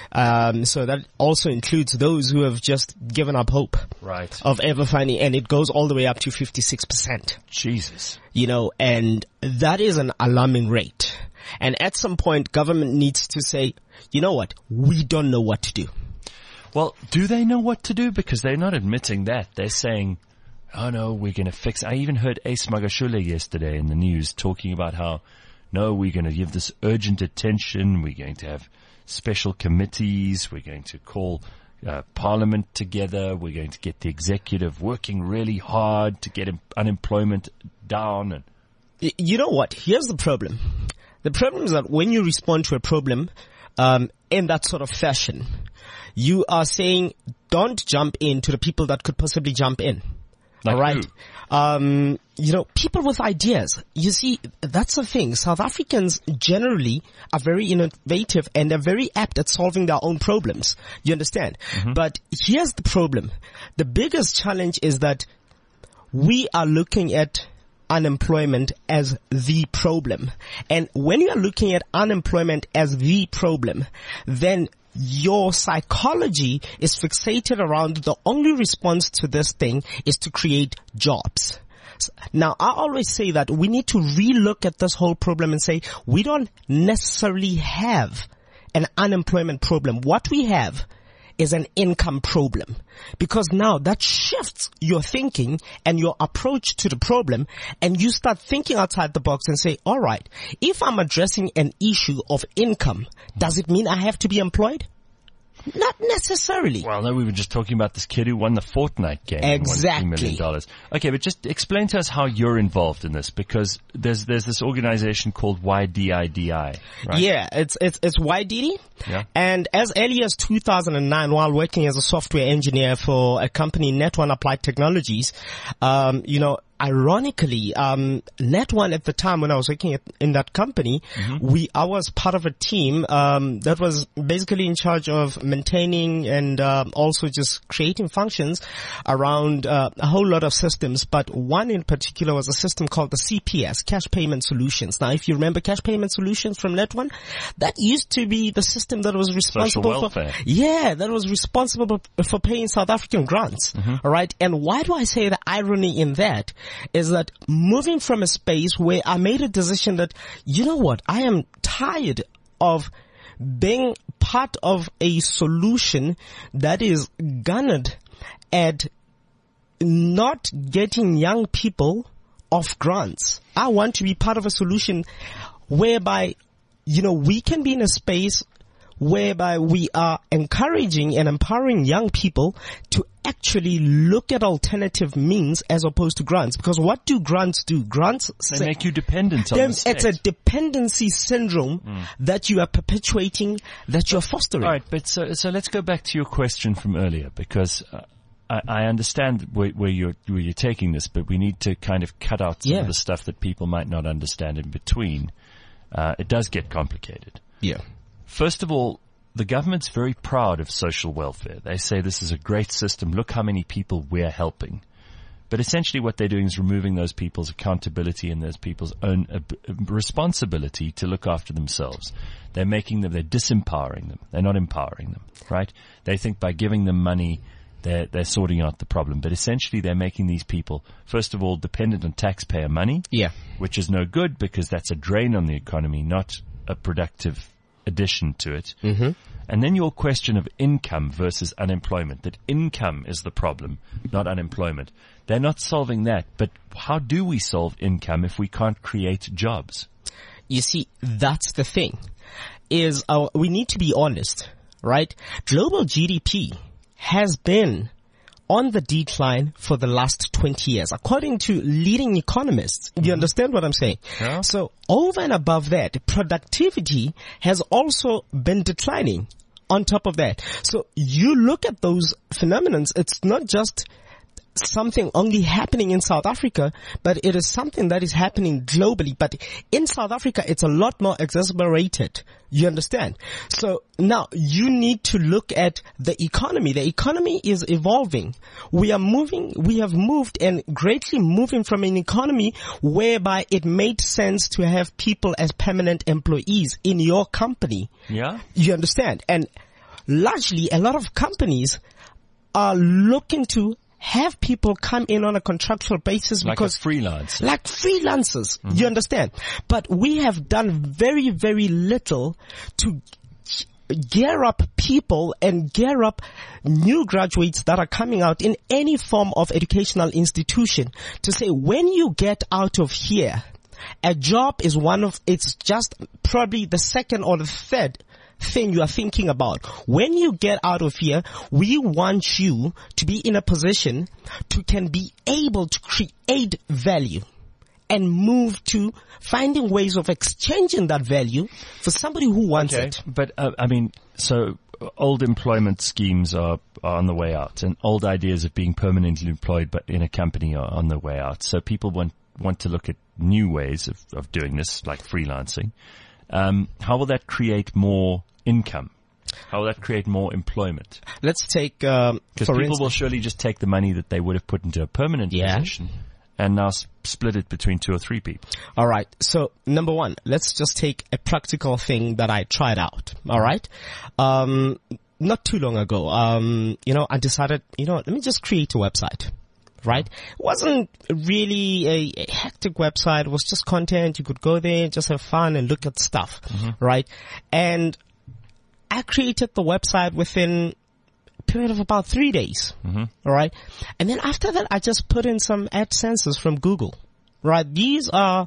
So that also includes those who have just given up hope. Right. Of ever finding, and it goes all the way up to 56%. Jesus. And that is an alarming rate. And at some point, government needs to say, you know what? We don't know what to do. Well, do they know what to do? Because they're not admitting that. They're saying, oh no, we're going to fix. I even heard Ace Magashule yesterday in the news talking about how, no, we're going to give this urgent attention. We're going to have special committees. We're going to call Parliament together. We're going to get the executive working really hard to get unemployment down. And you know what? Here's the problem. The problem is that when you respond to a problem in that sort of fashion, you are saying don't jump into the people that could possibly jump in. Like all right. People with ideas. You see, that's the thing. South Africans generally are very innovative and they're very apt at solving their own problems. You understand? Mm-hmm. But here's the problem. The biggest challenge is that we are looking at unemployment as the problem. And when you are looking at unemployment as the problem, then your psychology is fixated around the only response to this thing is to create jobs. Now, I always say that we need to relook at this whole problem and say we don't necessarily have an unemployment problem. What we have is an income problem, because now that shifts your thinking and your approach to the problem, and you start thinking outside the box and say, all right, if I'm addressing an issue of income, does it mean I have to be employed? Not necessarily. Well, no, we were just talking about this kid who won the Fortnite game. Exactly. And won $2 million. Okay, but just explain to us how you're involved in this, because there's this organization called YDIDI, right? Yeah, it's YDD. Yeah. And as early as 2009, while working as a software engineer for a company, Net1 Applied Technologies, ironically, Net1 at the time when I was working in that company, I was part of a team that was basically in charge of maintaining and also just creating functions around a whole lot of systems. But one in particular was a system called the CPS, Cash Payment Solutions. Now, if you remember Cash Payment Solutions from Net1, that used to be the system that was responsible that was responsible for paying South African grants. All right. And why do I say the irony in that? Is that moving from a space where I made a decision that, you know what, I am tired of being part of a solution that is gunnered at not getting young people off grants. I want to be part of a solution whereby, we can be in a space whereby we are encouraging and empowering young people to actually look at alternative means as opposed to grants. Because what do grants do? Grants they make you dependent on the state. It's a dependency syndrome that you are perpetuating, that you're fostering. All right, but so let's go back to your question from earlier, because I understand where you're taking this, but we need to kind of cut out some of the stuff that people might not understand in between. It does get complicated. Yeah. First of all, the government's very proud of social welfare. They say this is a great system. Look how many people we're helping. But essentially what they're doing is removing those people's accountability and those people's own responsibility to look after themselves. They're disempowering them. They're not empowering them, right? They think by giving them money, they're sorting out the problem. But essentially they're making these people, first of all, dependent on taxpayer money. Yeah. Which is no good, because that's a drain on the economy, not a productive addition to it. And then your question of income versus unemployment, that income is the problem, not unemployment. They're not solving that, but how do we solve income if we can't create jobs? You see, that's the thing, is we need to be honest, right? Global GDP has been on the decline for the last 20 years, according to leading economists. You understand what I'm saying? Yeah. So over and above that, productivity has also been declining on top of that. So you look at those phenomena, it's not just something only happening in South Africa, but it is something that is happening globally. But in South Africa, it's a lot more exacerbated. You understand? So now you need to look at the economy. The economy is evolving. We have moved and greatly moving from an economy whereby it made sense to have people as permanent employees in your company. Yeah. You understand? And largely a lot of companies are looking to have people come in on a contractual basis because like freelancers, you understand? But we have done very, very little to gear up people and gear up new graduates that are coming out in any form of educational institution to say, when you get out of here, a job is it's just probably the second or the third thing you are thinking about. When you get out of here, we want you to be in a position to can be able to create value and move to finding ways of exchanging that value for somebody who wants it. But so old employment schemes are on the way out, and old ideas of being permanently employed but in a company are on the way out. So people want to look at new ways of doing this, like freelancing. How will that create more income? How will that create more employment? Let's take, because people will surely just take the money that they would have put into a permanent position and now split it between 2 or 3 people. All right. So number one, let's just take a practical thing that I tried out. All right. Not too long ago, I decided, let me just create a website. Right? It wasn't really a hectic website. It was just content. You could go there, just have fun and look at stuff. Right? And I created the website within a period of about 3 days. All right? And then after that, I just put in some AdSenses from Google. Right? These are,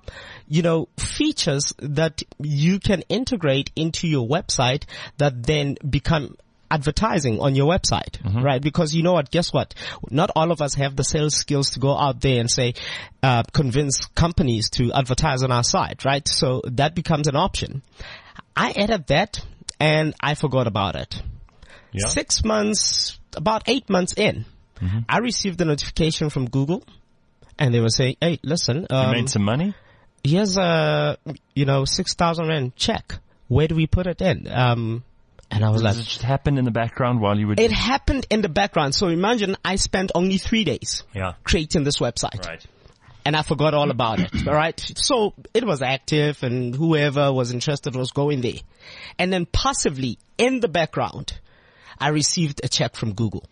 features that you can integrate into your website that then become advertising on your website, right? Because you know what, guess what? Not all of us have the sales skills to go out there and say, convince companies to advertise on our site, right? So that becomes an option. I added that and I forgot about it. Yeah. 6 months, about 8 months in, I received a notification from Google and they were saying, hey, listen, you made some money? Here's a, 6,000 Rand check. Where do we put it in? And I was like, it just happened in the background while you were It happened in the background. So imagine I spent only 3 days creating this website. Right. And I forgot all about it. All right. So it was active and whoever was interested was going there. And then passively in the background, I received a check from Google.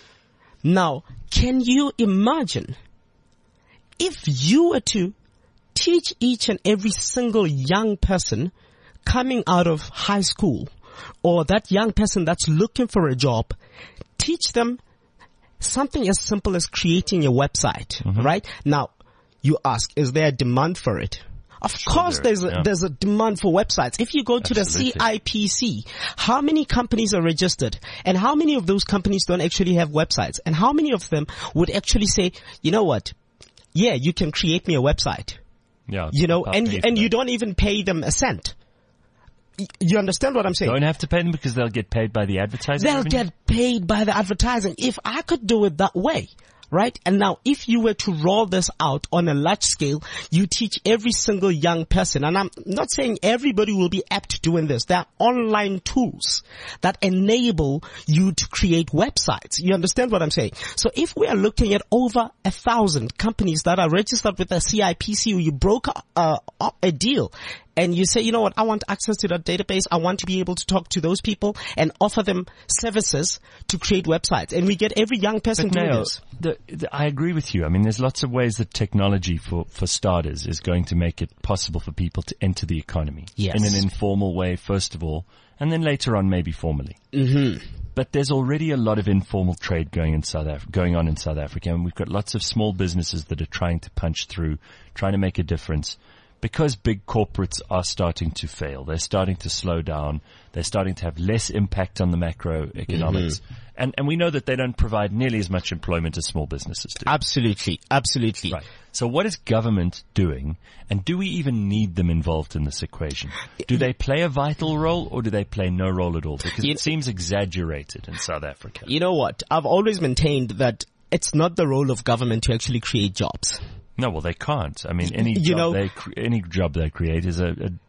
Now, can you imagine if you were to teach each and every single young person coming out of high school or that young person that's looking for a job, teach them something as simple as creating a website, right? Now, you ask, is there a demand for it? Of course there's a demand for websites. If you go to the CIPC, how many companies are registered? And how many of those companies don't actually have websites? And how many of them would actually say, you know what? Yeah, you can create me a website. Yeah. And you don't even pay them a cent. You understand what I'm saying? Don't have to pay them because they'll get paid by the advertising. They'll get paid by the advertising. If I could do it that way, right? And now if you were to roll this out on a large scale, you teach every single young person, and I'm not saying everybody will be apt doing this. There are online tools that enable you to create websites. You understand what I'm saying? So if we are looking at over 1,000 companies that are registered with the CIPC, or you broker a deal, and you say, you know what, I want access to that database. I want to be able to talk to those people and offer them services to create websites. And we get every young person doing this. I agree with you. I mean, there's lots of ways that technology, for starters, is going to make it possible for people to enter the economy. Yes. In an informal way, first of all, and then later on maybe formally. But there's already a lot of informal trade going on in South Africa, and we've got lots of small businesses that are trying to punch through, trying to make a difference. Because big corporates are starting to fail, they're starting to slow down, they're starting to have less impact on the macroeconomics. And we know that they don't provide nearly as much employment as small businesses do. Absolutely. Right. So what is government doing, and do we even need them involved in this equation? Do they play a vital role, or do they play no role at all? Because it seems exaggerated in South Africa. You know what? I've always maintained that it's not the role of government to actually create jobs. No, well, they can't. I mean, any job they create is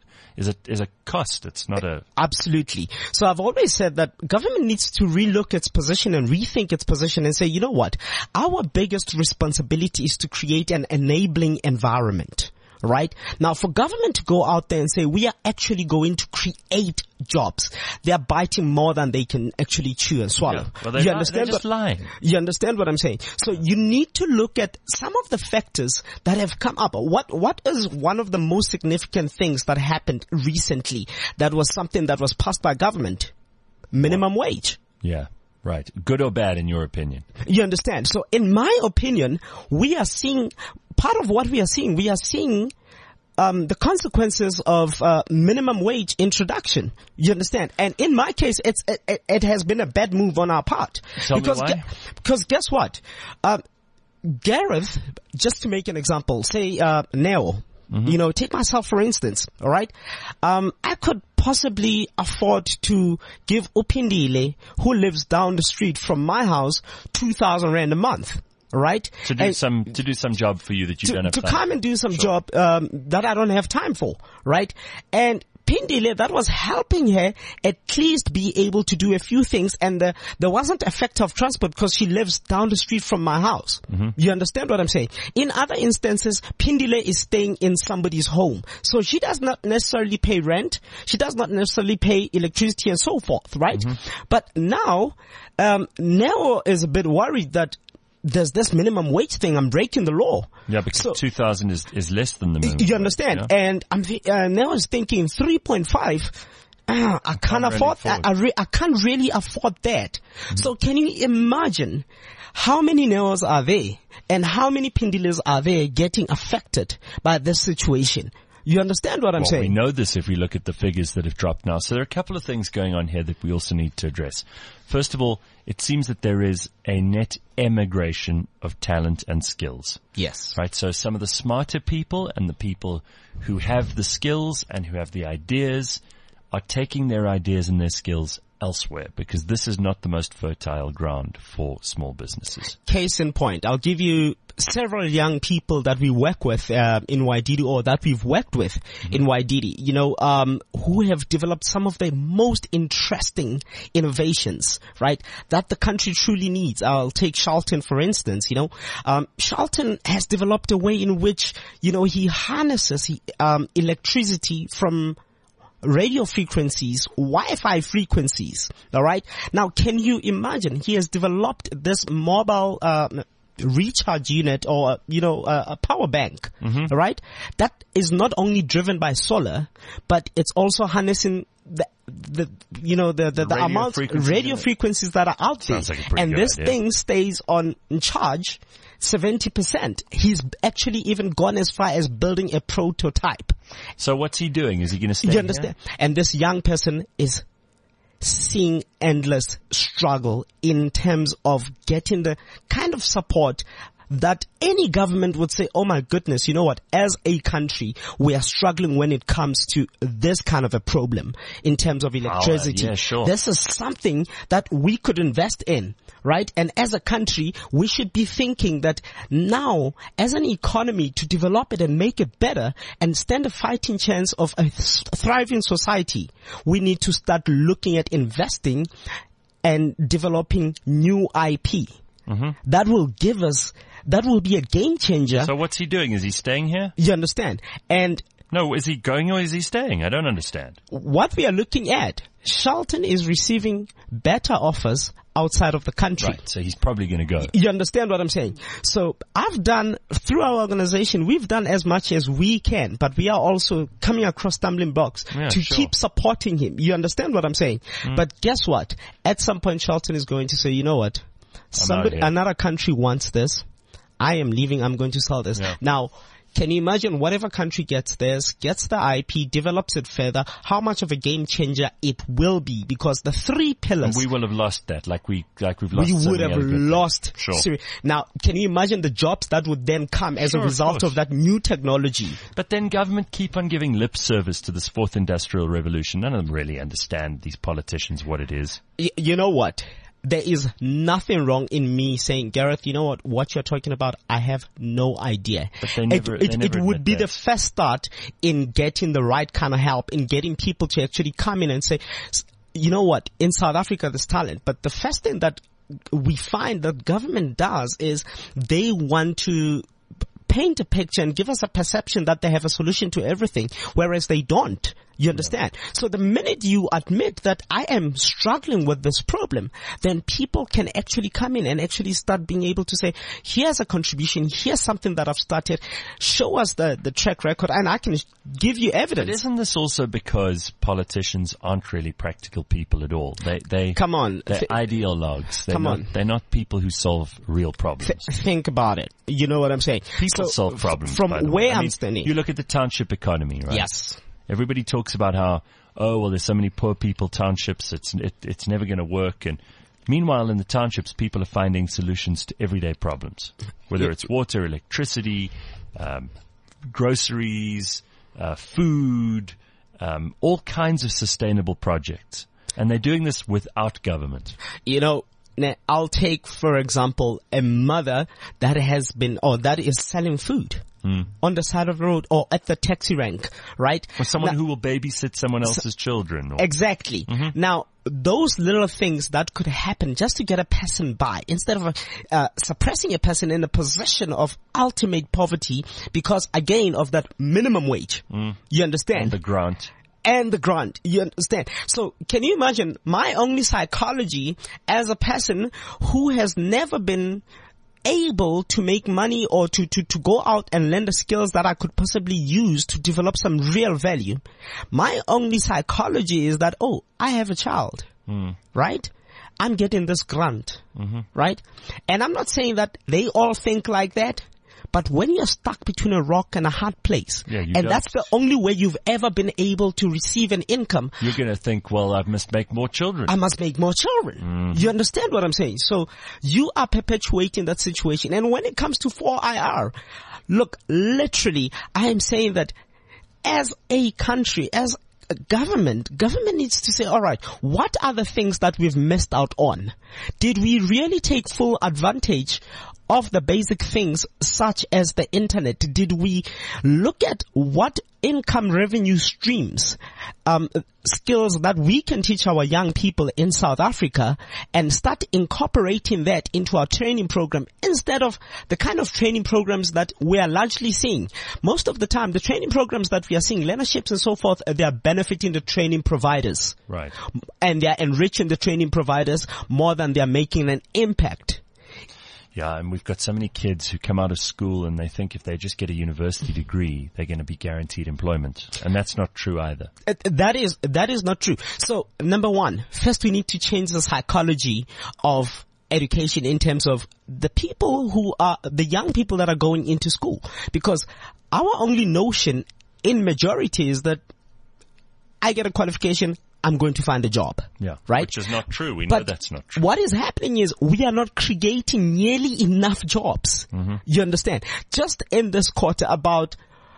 a cost. It's not a... Absolutely. So I've always said that government needs to relook its position and rethink its position and say, you know what? Our biggest responsibility is to create an enabling environment. Right? Now, for government to go out there and say, we are actually going to create jobs, they are biting more than they can actually chew and swallow. Yeah. Well, they're just lying. You understand what I'm saying? So you need to look at some of the factors that have come up. What is one of the most significant things that happened recently that was something that was passed by government? Minimum wage. Yeah. Right. Good or bad in your opinion? You understand? So in my opinion, we are seeing part of what we are seeing the consequences of minimum wage introduction. You understand? And in my case, it has been a bad move on our part. Tell me why? Because guess what? Gareth, just to make an example, say Neo. Take myself for instance, all right? I could possibly afford to give Upindile, who lives down the street from my house, 2,000 Rand a month. Right? To do some job for you that you don't have time to come and do some job, that I don't have time for. Right? And Pindile, that was helping her at least be able to do a few things, and there wasn't a factor of transport because she lives down the street from my house. Mm-hmm. You understand what I'm saying? In other instances, Pindile is staying in somebody's home. So she does not necessarily pay rent. She does not necessarily pay electricity and so forth, right? Mm-hmm. But now, Neo is a bit worried that there's this minimum wage thing. I'm breaking the law. Yeah, because 2,000 is less than the minimum. You understand? Wage, yeah? And now I was thinking 3.5. I can't afford that. I can't really afford that. Mm-hmm. So can you imagine how many Neos are there and how many Pindiles are there getting affected by this situation? You understand what I'm saying? We know this if we look at the figures that have dropped now. So there are a couple of things going on here that we also need to address. First of all, it seems that there is a net emigration of talent and skills. Yes. Right? So some of the smarter people and the people who have the skills and who have the ideas are taking their ideas and their skills elsewhere, because this is not the most fertile ground for small businesses. Case in point, I'll give you several young people that we work with in Waididi, or that we've worked with in Waididi, who have developed some of the most interesting innovations, right, that the country truly needs. I'll take Charlton, for instance. Charlton has developed a way in which, he harnesses electricity from radio frequencies, Wi-Fi frequencies. All right. Now, can you imagine? He has developed this mobile recharge unit, or a power bank. Mm-hmm. Right. That is not only driven by solar, but it's also harnessing the amount radio frequencies that are out there. Like and this thing stays on charge 70%. He's actually even gone as far as building a prototype. So what's he doing? Is he going to stay You understand? Here? And this young person is seeing endless struggle in terms of getting the kind of support that any government would say, oh my goodness, you know what, as a country, we are struggling when it comes to this kind of a problem in terms of electricity. Yeah, sure. This is something that we could invest in, right? And as a country, we should be thinking that now, as an economy, to develop it and make it better and stand a fighting chance of a thriving society, we need to start looking at investing and developing new IP. Mm-hmm. That will be a game changer. So what's he doing? Is he staying here? You understand? And no, is he going or is he staying? I don't understand. What we are looking at, Charlton is receiving better offers outside of the country. Right, so he's probably going to go. You understand what I'm saying? So through our organization, we've done as much as we can, but we are also coming across stumbling blocks to keep supporting him. You understand what I'm saying? But guess what? At some point, Charlton is going to say, you know what? Another country wants this. I am leaving. I'm going to sell this. Yeah. Now, can you imagine whatever country gets this, gets the IP, develops it further, how much of a game changer it will be? Because the three pillars. And we will have lost that, like we've lost. We would have lost. Sure. Now, can you imagine the jobs that would then come as a result of that new technology? But then government keep on giving lip service to this fourth industrial revolution. None of them really understand, these politicians, what it is. You know what? There is nothing wrong in me saying, Gareth, you know what you're talking about, I have no idea. But it would be the first start in getting the right kind of help, in getting people to actually come in and say, you know what, in South Africa there's talent. But the first thing that we find that government does is they want to paint a picture and give us a perception that they have a solution to everything, whereas they don't. You understand? Yeah. So the minute you admit that I am struggling with this problem, then people can actually come in and actually start being able to say, here's a contribution, here's something that I've started, show us the track record, and I can give you evidence. But isn't this also because politicians aren't really practical people at all? They're ideologues. They're not people who solve real problems. Think about it. You know what I'm saying? People solve problems. From where I'm standing. You look at the township economy, right? Yes. Everybody talks about how, there's so many poor people townships, it's never going to work. And meanwhile, in the townships, people are finding solutions to everyday problems, whether it's water, electricity, groceries, food, all kinds of sustainable projects. And they're doing this without government. You know, I'll take, for example, a mother that has been, or that is selling food. On the side of the road or at the taxi rank, right? Or someone who will babysit someone else's children. Or... Exactly. Now, those little things that could happen just to get a person by, instead of suppressing a person in a position of ultimate poverty because, again, of that minimum wage. You understand? And the grant. And the grant, you understand? So can you imagine my only psychology as a person who has never been able to make money or to go out and learn the skills that I could possibly use to develop some real value. My only psychology is that, oh, I have a child, right? I'm getting this grant, right? And I'm not saying that they all think like that. But when you're stuck between a rock and a hard place, and that's the only way you've ever been able to receive an income, you're going to think, well, I must make more children. I must make more children. You understand what I'm saying? So you are perpetuating that situation. And when it comes to 4IR, look, literally, I am saying that as a country, as a government needs to say, all right, what are the things that we've missed out on? Did we really take full advantage of the basic things such as the internet? Did we look at what income revenue streams, skills that we can teach our young people in South Africa and start incorporating that into our training program instead of the kind of training programs that we are largely seeing? Most of the time, the training programs that we are seeing, learnerships and so forth, they are benefiting the training providers. Right. And they are enriching the training providers more than they are making an impact. Yeah, and we've got so many kids who come out of school and they think if they just get a university degree, they're going to be guaranteed employment. And that's not true either. That is not true. So, number one, first we need to change the psychology of education in terms of the people who are, the young people that are going into school. Because our only notion in majority is that I get a qualification, I'm going to find a job. Yeah. Right? Which is not true. We know that's not true. What is happening is we are not creating nearly enough jobs. You understand? Just in this quarter, about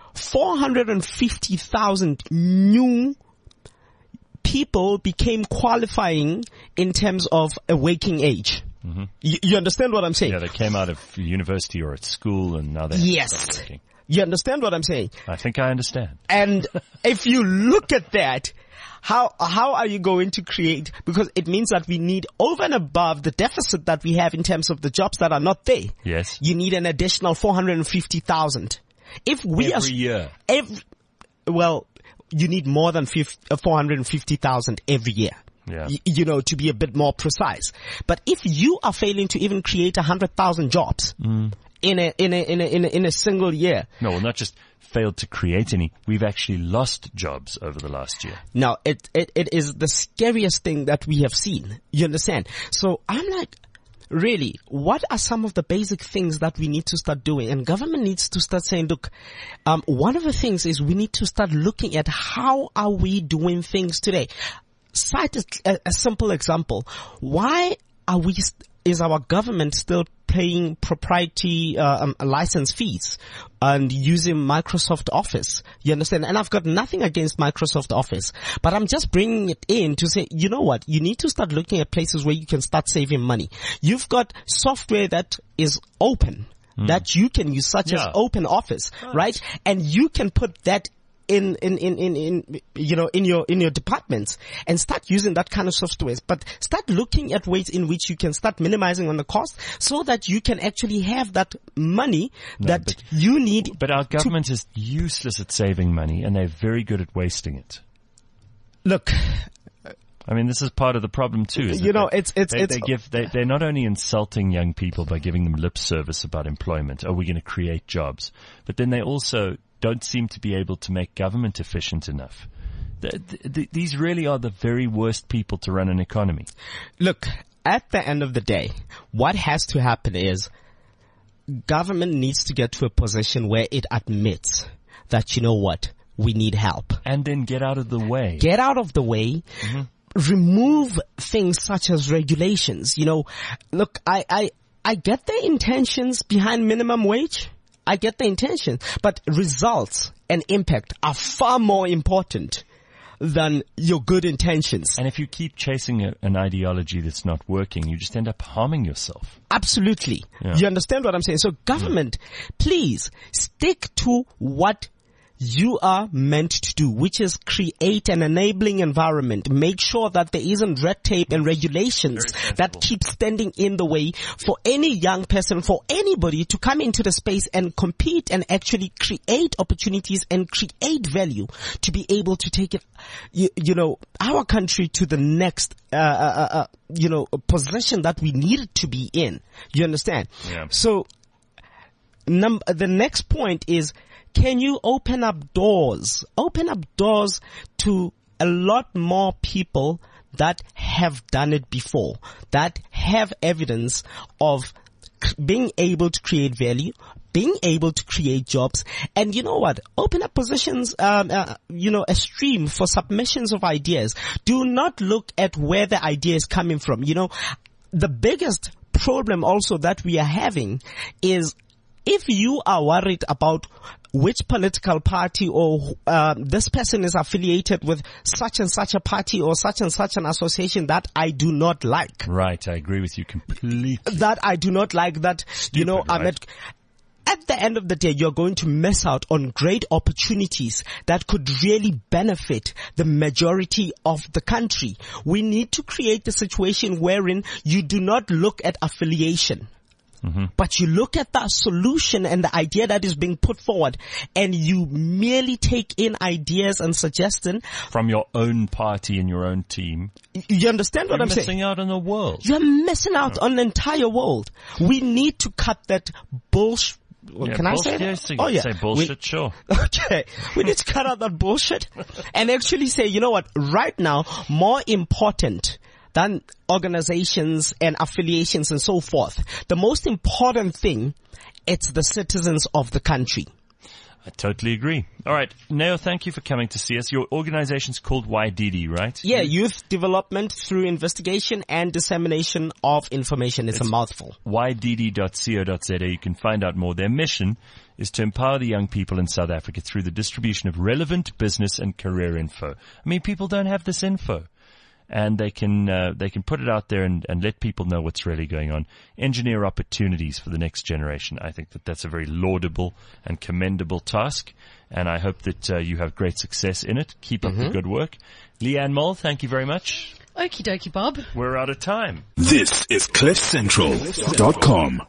450,000 new people became qualifying in terms of a waking age. You understand what I'm saying? Yeah, they came out of university or at school and now they're working. You understand what I'm saying? I think I understand. And if you look at that, how are you going to create? Because it means that we need, over and above the deficit that we have in terms of the jobs that are not there. Yes. You need an additional 450,000. If we every year. Well, you need more than 450,000 every year. Yeah. You know, to be a bit more precise. But if you are failing to even create 100,000 jobs in a single year. No, well, not just failed to create any. We've actually lost jobs over the last year. Now, it is the scariest thing that we have seen. You understand? So I'm like, really, what are some of the basic things that we need to start doing? And government needs to start saying, look, one of the things is we need to start looking at how are we doing things today. Cite a simple example. Why is our government still paying proprietary license fees and using Microsoft Office? You understand? And I've got nothing against Microsoft Office, but I'm just bringing it in to say, you know what? You need to start looking at places where you can start saving money. You've got software that is open that you can use, such as Open Office, right? And you can put that in your departments and start using that kind of software, but start looking at ways in which you can start minimizing on the cost so that you can actually have that money you need. But our government is useless at saving money and they're very good at wasting it. Look, I mean, this is part of the problem too. They're not only insulting young people by giving them lip service about employment. We're going to create jobs, but then they also don't seem to be able to make government efficient enough. These really are the very worst people to run an economy. Look, at the end of the day, what has to happen is government needs to get to a position where it admits that, you know what, we need help. And then get out of the way. Get out of the way. Remove things such as regulations. You know, look, I get the intentions behind minimum wage. I get the intention, but results and impact are far more important than your good intentions. And if you keep chasing an ideology that's not working, you just end up harming yourself. Absolutely. Yeah. You understand what I'm saying? So government, please stick to what you are meant to do, which is create an enabling environment. Make sure that there isn't red tape and regulations that keep standing in the way for any young person, for anybody to come into the space and compete and actually create opportunities and create value to be able to take it, our country to the next, position that we need it to be in. You understand? Yeah. So, the next point is, can you open up doors to a lot more people that have done it before, that have evidence of being able to create value, being able to create jobs, and you know what? Open up positions, a stream for submissions of ideas. Do not look at where the idea is coming from. The biggest problem also that we are having is, if you are worried about which political party or this person is affiliated with such and such a party or such and such an association that I do not like. Right, I agree with you completely. That I do not like, that, Stupid, right? At the end of the day, you're going to miss out on great opportunities that could really benefit the majority of the country. We need to create the situation wherein you do not look at affiliation. Mm-hmm. But you look at that solution and the idea that is being put forward, and you merely take in ideas and suggestions from your own party and your own team. You understand what I'm saying? You're missing out on the world. You're missing out on the entire world. We need to cut that bullshit. Can I say that? Oh yeah. Say bullshit, sure. Okay. We need to cut out that bullshit and actually say, you know what, right now, more important than organizations and affiliations and so forth, the most important thing, it's the citizens of the country. I totally agree. All right. Neo, thank you for coming to see us. Your organization's called YDD, right? Yeah, Youth Development Through Investigation and Dissemination of Information. It's a mouthful. YDD.co.za. You can find out more. Their mission is to empower the young people in South Africa through the distribution of relevant business and career info. I mean, people don't have this info. And they can put it out there and let people know what's really going on. Engineer opportunities for the next generation. I think that's a very laudable and commendable task. And I hope that you have great success in it. Keep up the good work. Leanne Mole, thank you very much. Okie dokie, Bob. We're out of time. This is CliffCentral.com.